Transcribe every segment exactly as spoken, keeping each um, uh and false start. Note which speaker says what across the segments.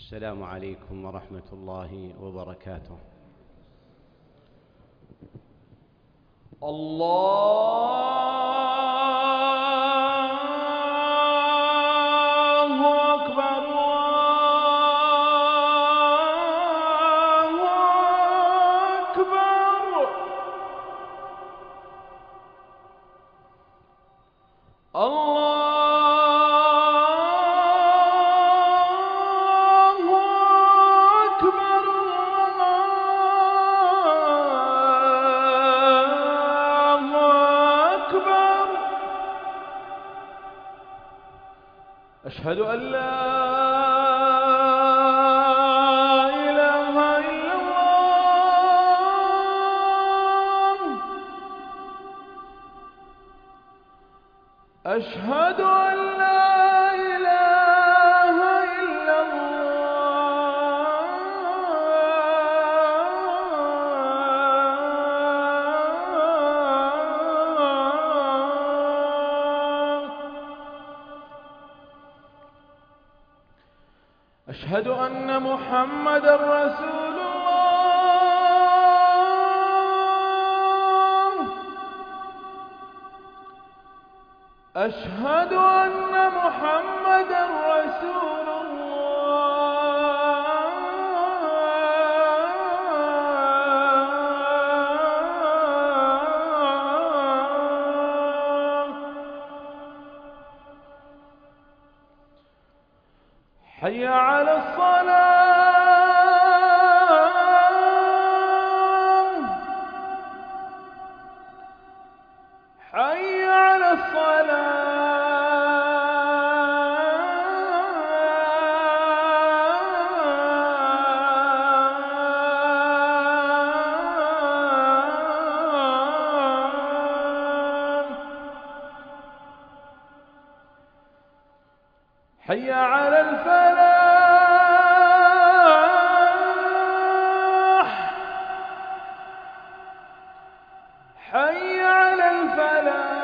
Speaker 1: السلام عليكم ورحمة الله وبركاته.
Speaker 2: الله أكبر الله أكبر الله أشهد أن لا إله إلا الله أشهد أن لا إله إلا أشهد أن محمدًا رسول الله أشهد أن محمدًا رسول حي على الصلاة حي على الصلاة حي على الفلاح حي على الفلاح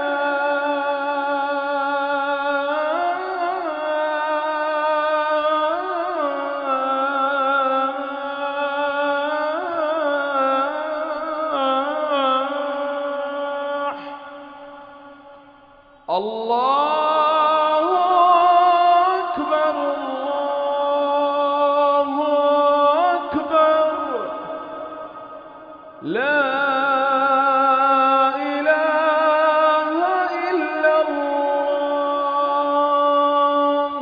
Speaker 2: الله لا إله إلا الله.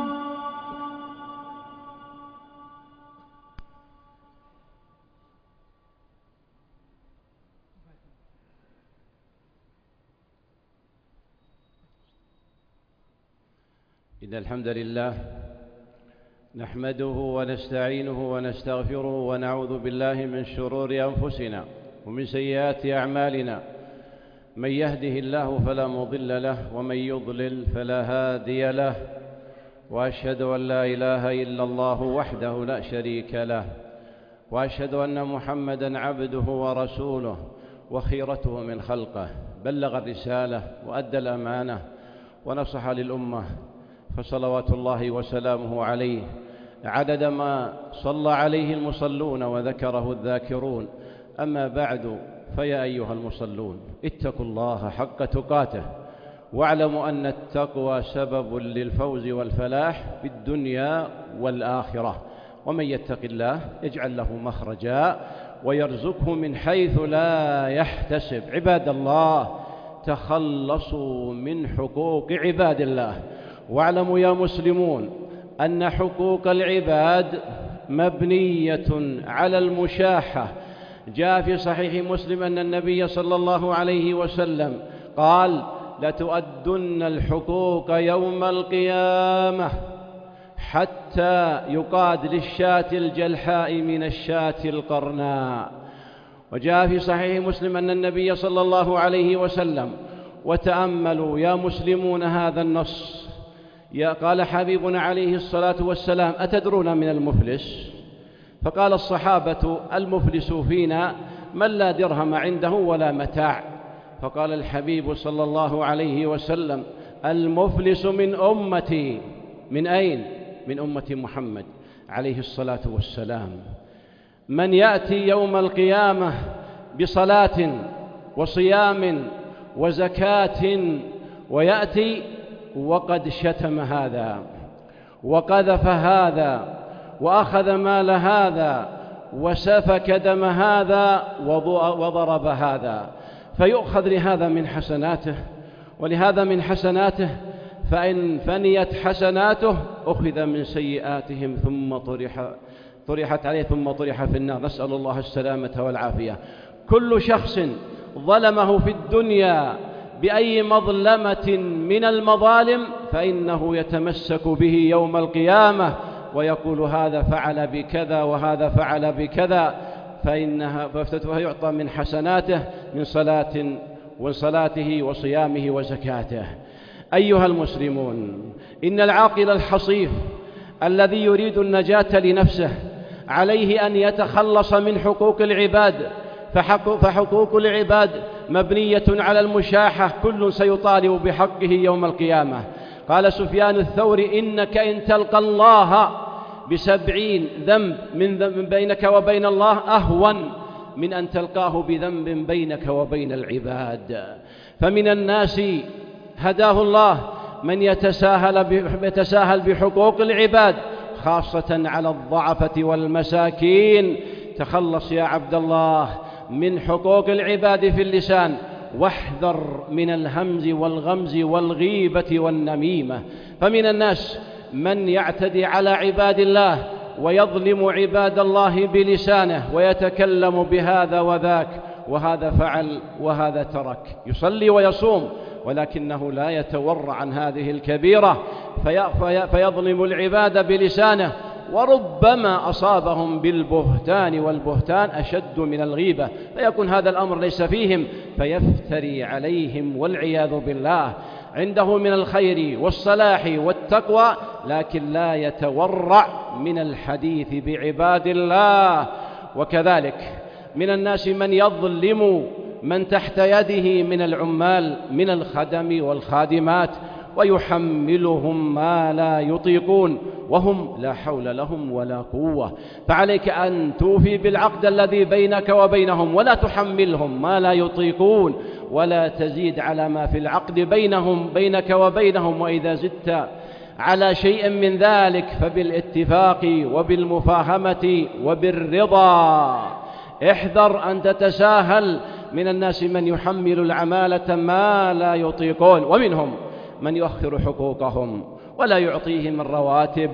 Speaker 1: إن الحمد لله نحمده ونستعينه ونستغفره ونعوذ بالله من شرور أنفسنا ومن سيئات أعمالنا، من يهده الله فلا مضل له ومن يضلل فلا هادي له، وأشهد أن لا إله إلا الله وحده لا شريك له، وأشهد أن محمدًا عبده ورسوله وخيرته من خلقه، بلغ الرسالة وأدى الأمانة ونصح للأمة، فصلوات الله وسلامه عليه عدد ما صلى عليه المصلون وذكره الذاكرون. أما بعد، فيا أيها المصلون اتقوا الله حق تقاته، واعلموا أن التقوى سبب للفوز والفلاح في الدنيا والآخرة، ومن يتق الله يجعل له مخرجا ويرزقه من حيث لا يحتسب. عباد الله، تخلصوا من حقوق عباد الله، واعلموا يا مسلمون أن حقوق العباد مبنية على المشاحة. جاء في صحيح مسلم أن النبي صلى الله عليه وسلم قال: لتؤدن الحقوق يوم القيامة حتى يقاد للشاة الجلحاء من الشاة القرناء. وجاء في صحيح مسلم أن النبي صلى الله عليه وسلم، وتأملوا يا مسلمون هذا النص، يا قال حبيبنا عليه الصلاة والسلام: أتدرون من المفلس؟ فقال الصحابة: المفلس فينا من لا درهم عنده ولا متاع. فقال الحبيب صلى الله عليه وسلم: المفلس من أمتي. من أين؟ من أمة محمد، عليه الصلاة والسلام: من يأتي يوم القيامة بصلاة وصيام وزكاة ويأتي وقد شتم هذا وقذف هذا وأخذ مال هذا وسفك دم هذا وضرب هذا، فيؤخذ لهذا من حسناته ولهذا من حسناته، فإن فنيت حسناته أخذ من سيئاتهم ثم طرح طرحت عليه ثم طرح في النار، نسأل الله السلامة والعافية. كل شخص ظلمه في الدنيا بأي مظلمة من المظالم فإنه يتمسك به يوم القيامة ويقول هذا فعل بكذا وهذا فعل بكذا، فإنها فيعطى من حسناته من صلاة وصلاته وصيامه وزكاته. أيها المسلمون، إن العاقل الحصيف الذي يريد النجاة لنفسه عليه أن يتخلص من حقوق العباد، فحقوق العباد مبنية على المشاحة، كل سيطالب بحقه يوم القيامة. قال سفيان الثوري: إنك إن تلقى الله بسبعين ذنب من ذنب بينك وبين الله أهون من أن تلقاه بذنب بينك وبين العباد. فمن الناس هداه الله من يتساهل يتساهل بحقوق العباد خاصة على الضعفة والمساكين. تخلص يا عبد الله من حقوق العباد في اللسان، واحذر من الهمز والغمز والغيبة والنميمة. فمن الناس من يعتدي على عباد الله ويظلم عباد الله بلسانه ويتكلم بهذا وذاك، وهذا فعل وهذا ترك، يصلي ويصوم ولكنه لا يتورع عن هذه الكبيرة، فيظلم العباد بلسانه، وربما أصابهم بالبهتان، والبهتان أشد من الغيبة، فيكون هذا الأمر ليس فيهم فيفتري عليهم والعياذ بالله. عنده من الخير والصلاح والتقوى لكن لا يتورع من الحديث بعباد الله. وكذلك من الناس من يظلم من تحت يده من العمال من الخدم والخادمات ويحملهم ما لا يطيقون وهم لا حول لهم ولا قوة. فعليك أن توفي بالعقد الذي بينك وبينهم ولا تحملهم ما لا يطيقون، ولا تزيد على ما في العقد بينهم بينك وبينهم، وإذا زدت على شيء من ذلك فبالاتفاق وبالمفاهمة وبالرضا. احذر أن تتساهل. من الناس من يحمل العمالة ما لا يطيقون، ومنهم من يؤخر حقوقهم ولا يعطيهم الرواتب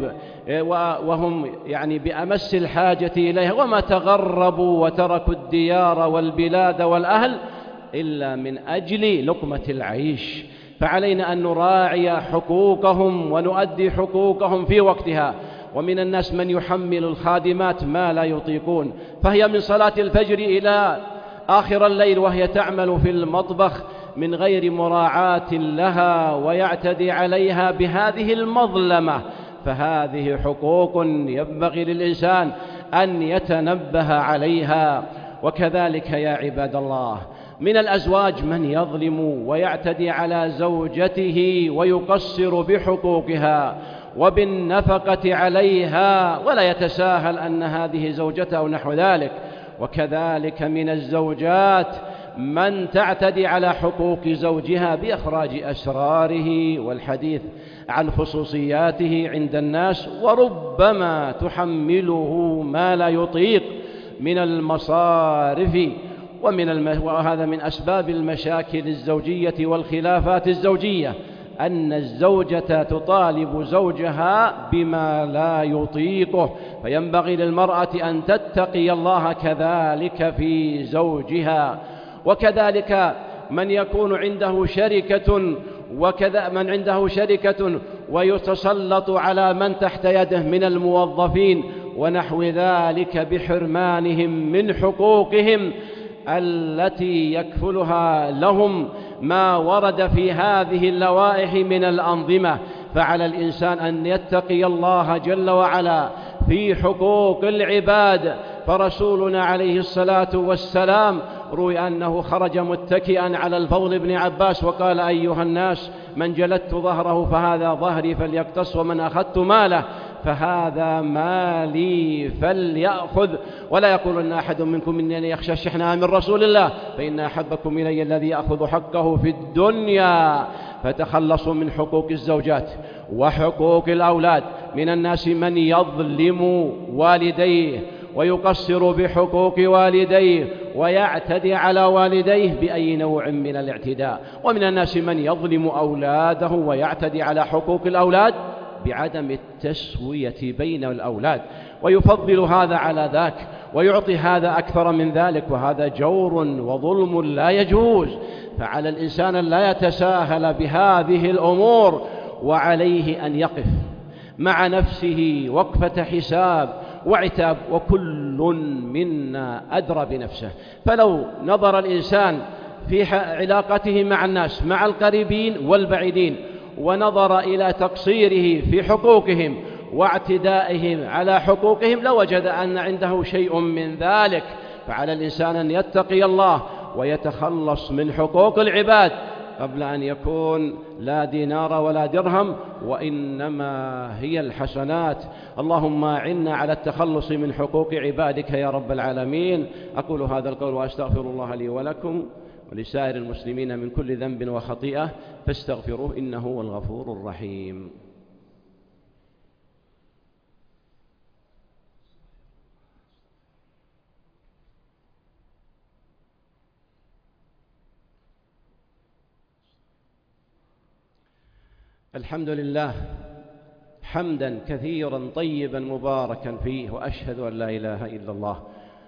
Speaker 1: وهم يعني بأمس الحاجة إليها، وما تغربوا وتركوا الديار والبلاد والأهل إلا من أجل لقمة العيش. فعلينا أن نراعي حقوقهم ونؤدي حقوقهم في وقتها. ومن الناس من يحمل الخادمات ما لا يطيقون، فهي من صلاة الفجر إلى آخر الليل وهي تعمل في المطبخ من غير مراعاة لها ويعتدي عليها بهذه المظلمة، فهذه حقوق ينبغي للإنسان أن يتنبه عليها. وكذلك يا عباد الله من الأزواج من يظلم ويعتدي على زوجته ويقصر بحقوقها وبالنفقة عليها ولا يتساهل أن هذه زوجته أو نحو ذلك. وكذلك من الزوجات من تعتدي على حقوق زوجها بإخراج أسراره والحديث عن خصوصياته عند الناس، وربما تحمله ما لا يطيق من المصارف ومن الم... وهذا من أسباب المشاكل الزوجية والخلافات الزوجية، أن الزوجة تطالب زوجها بما لا يطيقه، فينبغي للمرأة أن تتقي الله كذلك في زوجها. وكذلك من يكون عنده شركة وكذا من عنده شركة ويتسلط على من تحت يده من الموظفين ونحو ذلك بحرمانهم من حقوقهم التي يكفلها لهم ما ورد في هذه اللوائح من الأنظمة. فعلى الإنسان أن يتقي الله جل وعلا في حقوق العباد. فرسولنا عليه الصلاة والسلام روي أنه خرج متكئا على الفضل بن عباس وقال: أيها الناس، من جلدت ظهره فهذا ظهري فليقتص، ومن أخذت ماله فهذا مالي فليأخذ، ولا يقولن أحد منكم إنني يخشى الشحناء من رسول الله فإن أحبكم إلي الذي يأخذ حقه في الدنيا. فتخلصوا من حقوق الزوجات وحقوق الأولاد. من الناس من يظلم والديه ويقصر بحقوق والديه ويعتدي على والديه بأي نوع من الاعتداء، ومن الناس من يظلم أولاده ويعتدي على حقوق الأولاد بعدم التسوية بين الأولاد، ويفضل هذا على ذاك ويعطي هذا أكثر من ذلك، وهذا جور وظلم لا يجوز. فعلى الإنسان أن لا يتساهل بهذه الأمور، وعليه أن يقف مع نفسه وقفة حساب وعتاب، وكل منا أدرى بنفسه. فلو نظر الإنسان في علاقته مع الناس، مع القريبين والبعيدين، ونظر إلى تقصيره في حقوقهم واعتدائهم على حقوقهم، لوجد أن عنده شيء من ذلك. فعلى الإنسان أن يتقي الله ويتخلص من حقوق العباد قبل أن يكون لا دينار ولا درهم، وإنما هي الحسنات. اللهم أعنا على التخلص من حقوق عبادك يا رب العالمين. أقول هذا القول وأستغفر الله لي ولكم ولسائر المسلمين من كل ذنب وخطيئة، فاستغفروه إنه هو الغفور الرحيم. الحمد لله حمدا كثيرا طيبا مباركا فيه، وأشهد أن لا إله إلا الله،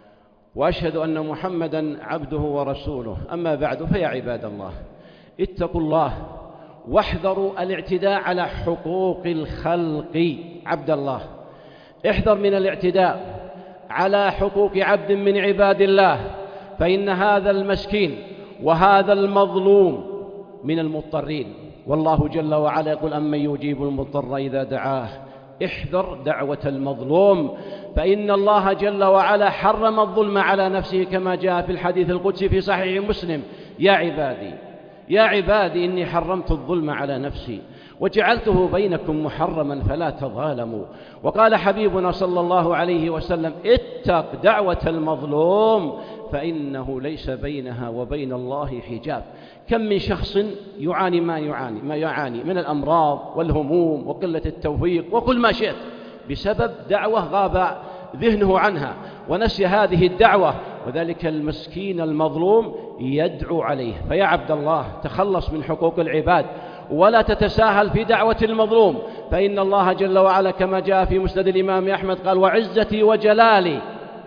Speaker 1: وأشهد أن محمدا عبده ورسوله. أما بعد، فيا عباد الله، اتقوا الله واحذروا الاعتداء على حقوق الخلق. عبد الله، احذر من الاعتداء على حقوق عبد من عباد الله، فإن هذا المسكين وهذا المظلوم من المضطرين، والله جل وعلا يقول أمن يجيب المضطر إذا دعاه. احذر دعوة المظلوم، فإن الله جل وعلا حرم الظلم على نفسه كما جاء في الحديث القدسي في صحيح مسلم: يا عبادي يا عبادي إني حرمت الظلم على نفسي وجعلته بينكم محرما فلا تظالموا. وقال حبيبنا صلى الله عليه وسلم: اتق دعوة المظلوم فإنه ليس بينها وبين الله حجاب. كم من شخص يعاني ما يعاني ما يعاني من الأمراض والهموم وقلة التوفيق وكل ما شئت بسبب دعوة غاب ذهنه عنها ونسي هذه الدعوة، وذلك المسكين المظلوم يدعو عليه. فيا عبد الله، تخلص من حقوق العباد ولا تتساهل في دعوة المظلوم، فإن الله جل وعلا كما جاء في مسند الإمام أحمد قال: وعزتي وجلالي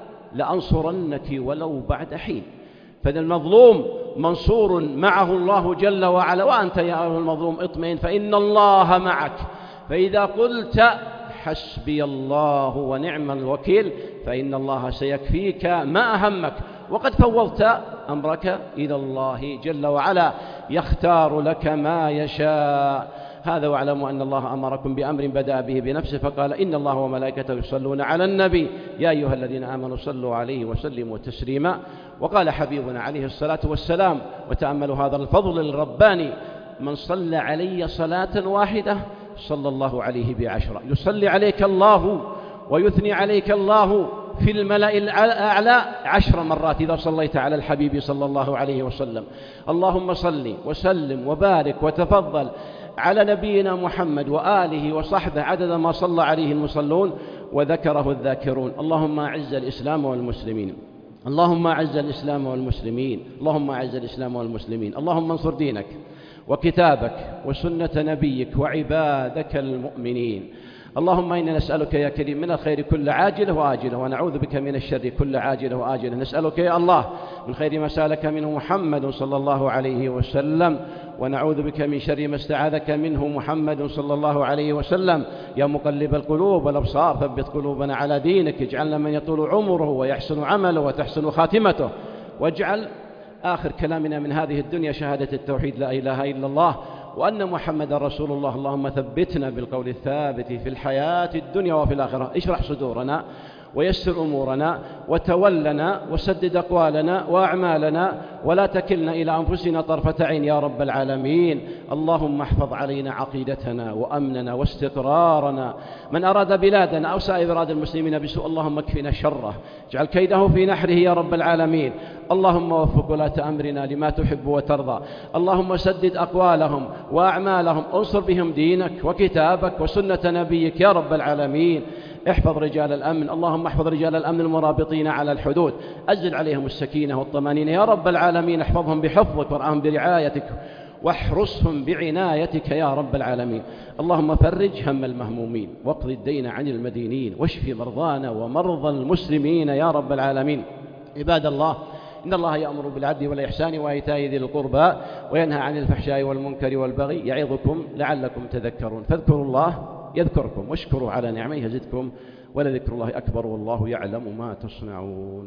Speaker 1: لأنصرنك ولو بعد حين. فالمظلوم منصور معه الله جل وعلا، وأنت يا أيها المظلوم اطمئن فإن الله معك. فإذا قلت حسبي الله ونعم الوكيل فإن الله سيكفيك ما أهمك، وقد فوضت أمرك إلى الله جل وعلا يختار لك ما يشاء. هذا واعلموا أن الله أمركم بأمر بدأ به بنفسه فقال: إن الله وملائكته يصلون على النبي يا أيها الذين آمنوا صلوا عليه وسلموا تسليما. وقال حبيبنا عليه الصلاة والسلام، وتأملوا هذا الفضل الرباني: من صلى علي صلاة واحدة صلى الله عليه بعشرة. يصلي عليك الله ويثني عليك الله في الملأ الأعلى عشر مرات إذا صليت على الحبيب صلى الله عليه وسلم. اللهم صل وسلم وبارك وتفضل على نبينا محمد وآله وصحبه عدد ما صلى عليه المصلون وذكره الذاكرون. اللهم أعز الإسلام والمسلمين، اللهم أعز الإسلام والمسلمين، اللهم أعز الإسلام والمسلمين. اللهم انصر دينك وكتابك وسنة نبيك وعبادك المؤمنين. اللهم إنا نسألك يا كريم من الخير كل عاجله وآجله، ونعوذ بك من الشر كل عاجله وآجله. نسألك يا الله من خير ما سألك منه محمد صلى الله عليه وسلم، ونعوذ بك من شر ما استعاذك منه محمد صلى الله عليه وسلم. يا مقلب القلوب والأبصار ثبت قلوبنا على دينك، اجعلنا من يطول عمره ويحسن عمله وتحسن خاتمته، واجعل آخر كلامنا من هذه الدنيا شهادة التوحيد لا إله إلا الله وأن محمد رسول الله. اللهم ثبتنا بالقول الثابت في الحياة الدنيا وفي الآخرة. اشرح صدورنا ويسر أمورنا وتولنا وسدد أقوالنا وأعمالنا، ولا تكلنا إلى أنفسنا طرفة عين يا رب العالمين. اللهم احفظ علينا عقيدتنا وأمننا واستقرارنا. من أراد بلادنا أو سائر بلاد المسلمين بسوء اللهم اكفنا شره، اجعل كيده في نحره يا رب العالمين. اللهم وفق ولاة أمرنا لما تحب وترضى. اللهم سدد أقوالهم وأعمالهم، انصر بهم دينك وكتابك وسنة نبيك يا رب العالمين. احفظ رجال الأمن، اللهم احفظ رجال الأمن المرابطين على الحدود، أنزل عليهم السكينة والطمأنينة يا رب العالمين. احفظهم بحفظك وارعاهم برعايتك واحرسهم بعنايتك يا رب العالمين. اللهم فرج هم المهمومين واقض الدين عن المدينين واشف مرضانا ومرضى المسلمين يا رب العالمين. عباد الله، إن الله يأمر بالعدل والإحسان وإيتاء ذي القربى وينهى عن الفحشاء والمنكر والبغي يعظكم لعلكم تذكرون. فاذكروا الله يذكركم واشكروا على نعمه يزدكم ولذكر الله أكبر والله يعلم ما تصنعون.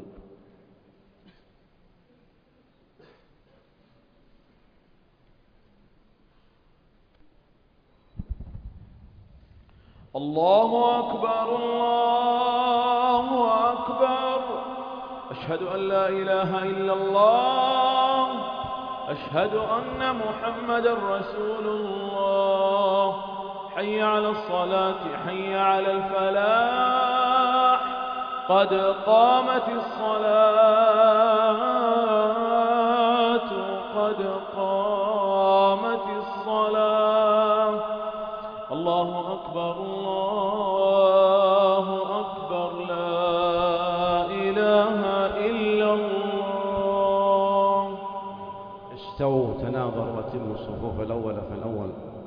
Speaker 2: الله أكبر الله أكبر، أشهد أن لا إله إلا الله، أشهد أن محمد رسول الله. حي على الصلاة حي على الفلاح، قد قامت الصلاة قد قامت الصلاة. الله أكبر الله أكبر، لا إله إلا الله.
Speaker 1: استووا تناظروا واتموا الصفوف الأول فالأول.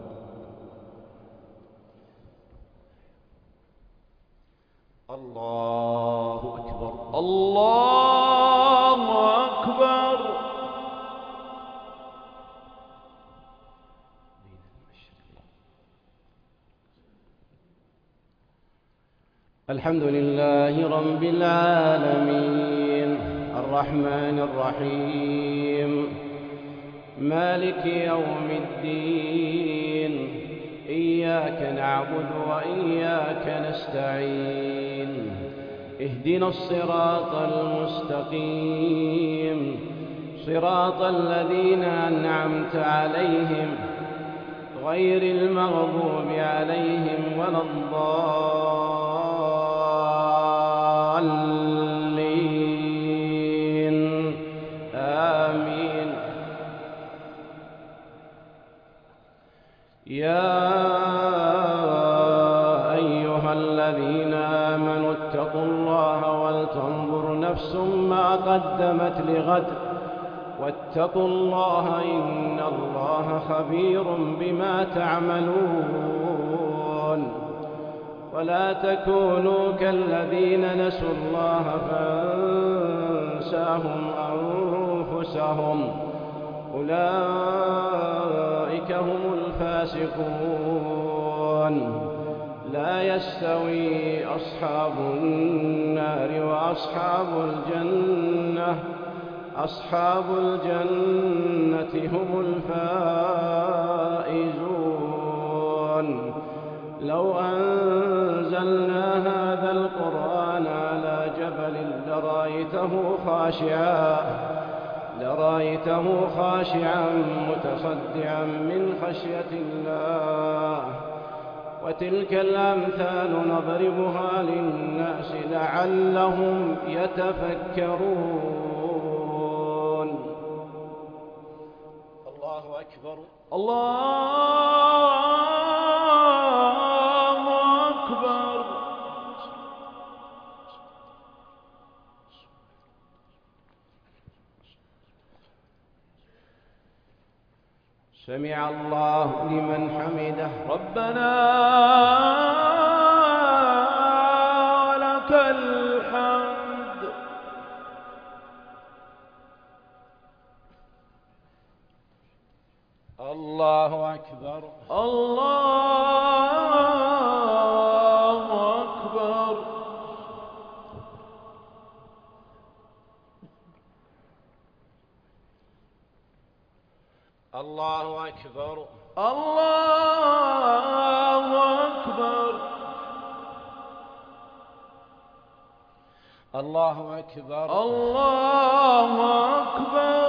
Speaker 1: الله أكبر
Speaker 2: الله أكبر.
Speaker 1: الحمد لله رب العالمين الرحمن الرحيم مالك يوم الدين، إياك نعبد وإياك نستعين، اهدنا الصراط المستقيم، صراط الذين أنعمت عليهم غير المغضوب عليهم ولا الضالين، آمين. يا أيها الذين آمنوا اتقوا الله ولتنظر نفس ما قدمت لغد واتقوا الله إن الله خبير بما تعملون. ولا تكونوا كالذين نسوا الله فأنساهم أنفسهم، أولئك هم الفاسقون. لا يستوي أصحاب النار وأصحاب الجنة، أصحاب الجنة هم الفائزون. لو أنزلنا هذا القرآن على جبل لرأيته خاشعا لرأيته خاشعا متصدعا من خشية الله. وتلك الأمثال نضربها للناس لعلهم يتفكرون. الله أكبر
Speaker 2: الله أكبر.
Speaker 1: سمع الله لمن حمده
Speaker 2: ربنا ولك الحمد.
Speaker 1: الله أكبر
Speaker 2: الله أكبر.
Speaker 1: الله أكبر
Speaker 2: الله أكبر.
Speaker 1: الله أكبر.
Speaker 2: الله أكبر.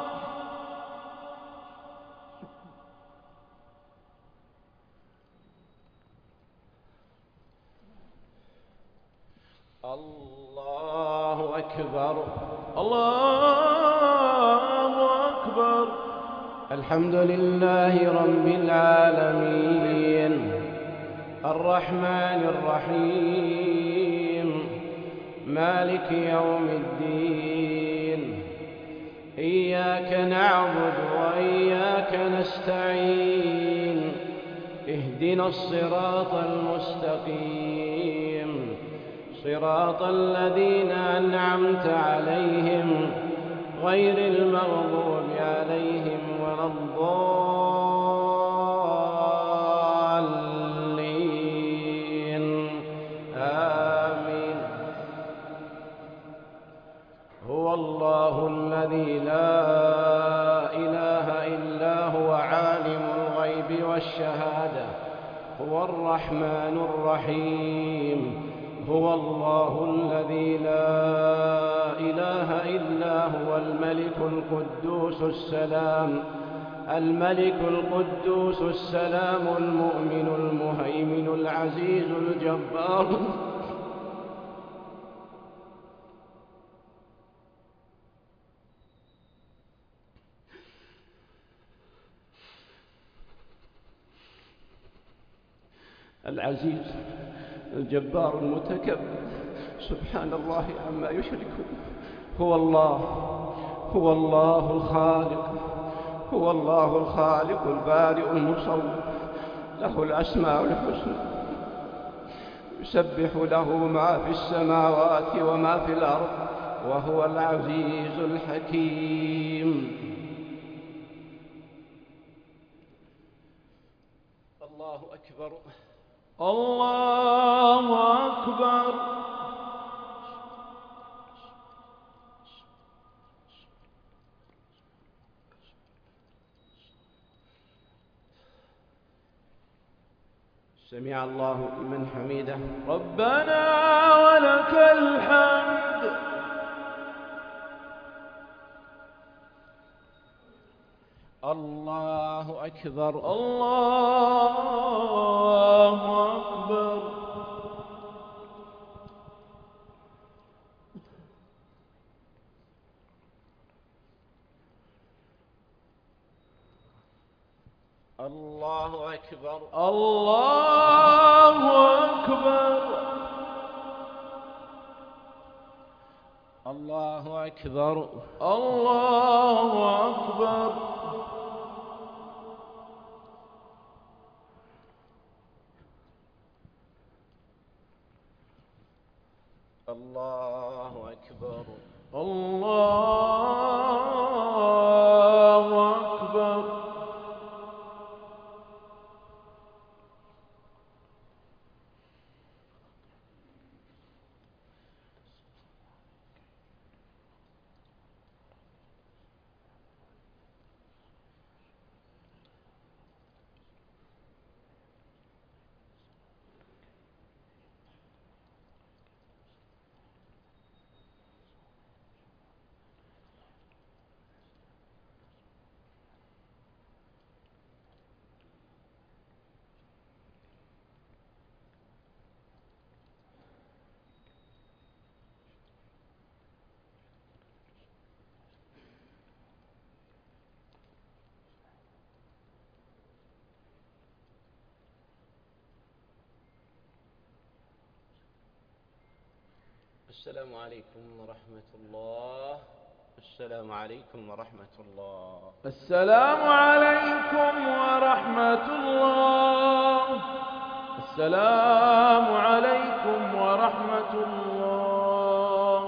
Speaker 1: الله أكبر.
Speaker 2: الله أكبر.
Speaker 1: الحمد لله رب العالمين الرحمن الرحيم مالك يوم الدين. إياك نعبد وإياك نستعين. اهدنا الصراط المستقيم صراط الذين أنعمت عليهم غير المغضوب عليهم ولا الضالين. آمين. هو الله الذي لا إله إلا هو عالم الغيب والشهادة هو الرحمن الرحيم. هو الله الذي لا إله إلا هو الملك القدوس السلام الملك القدوس السلام المؤمن المهيمن العزيز الجبار العزيز الجبار المتكبر سبحان الله عما يشركون. هو الله هو الله الخالق هو الله الخالق البارئ المصور له الأسماء الحسنى يسبح له ما في السماوات وما في الأرض وهو العزيز الحكيم. الله أكبر.
Speaker 2: الله أكبر.
Speaker 1: سمع الله لمن حمده.
Speaker 2: ربنا ولك الحمد.
Speaker 1: الله أكبر.
Speaker 2: الله أكبر.
Speaker 1: الله أكبر.
Speaker 2: الله أكبر.
Speaker 1: الله أكبر.
Speaker 2: الله أكبر.
Speaker 1: الله أكبر.
Speaker 2: الله أكبر.
Speaker 1: السلام عليكم ورحمة الله. السلام عليكم ورحمة الله.
Speaker 2: السلام عليكم ورحمة الله. السلام عليكم ورحمة الله.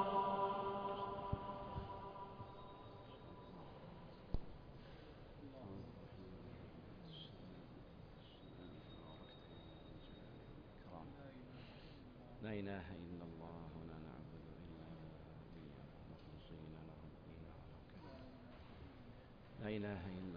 Speaker 1: لا إله إلا الله ولا نعبد إلا إياه مخلصين له الدين ولو كره. لا إله إلا